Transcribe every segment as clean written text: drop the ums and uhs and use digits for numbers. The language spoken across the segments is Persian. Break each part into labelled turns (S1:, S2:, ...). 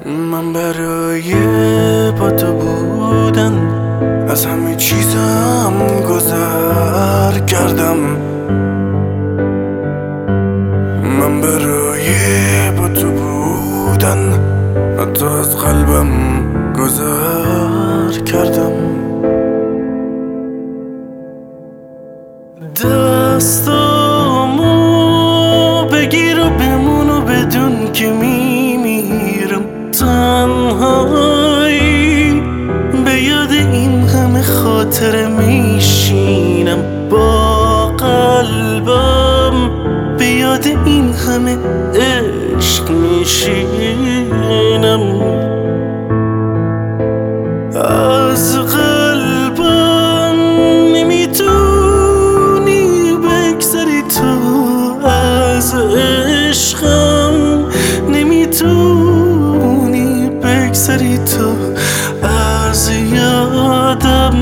S1: من برای با تو بودن از همه چیزم گذر کردم. من برای با تو بودن حتی از قلبم گذر کردم. دستامو بگیر و بمون و بدون که میمیرم تنهایی. به یاد این همه خاطره میشینم با قلبم، به یاد این همه عشق میشینم. از قلبم نمیتونی بگذری تو، از عشقم نمیتونی بگذری تو، از یادم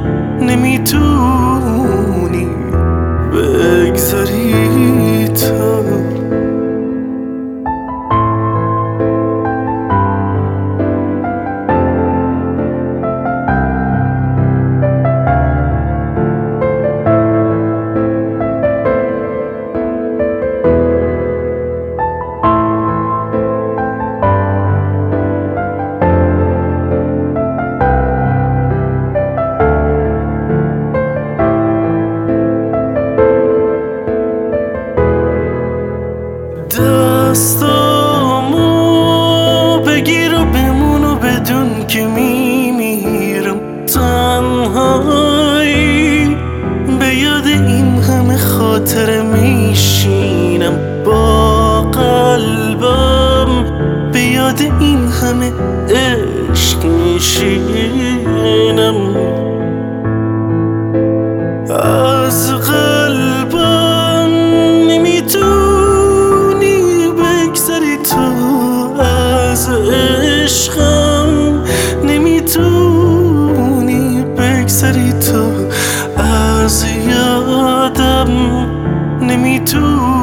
S1: نمیتونی بگذری تو. دستامو بگیر و بمون و بدون که میمیرم تنهایی. به یاد این همه خاطره میشینم با قلبم، به یاد این همه عشق میشینم. از قلبم نمیتونی بگذری تو، از عشقم نمیتونی بگذری تو، از یادم نمیتونی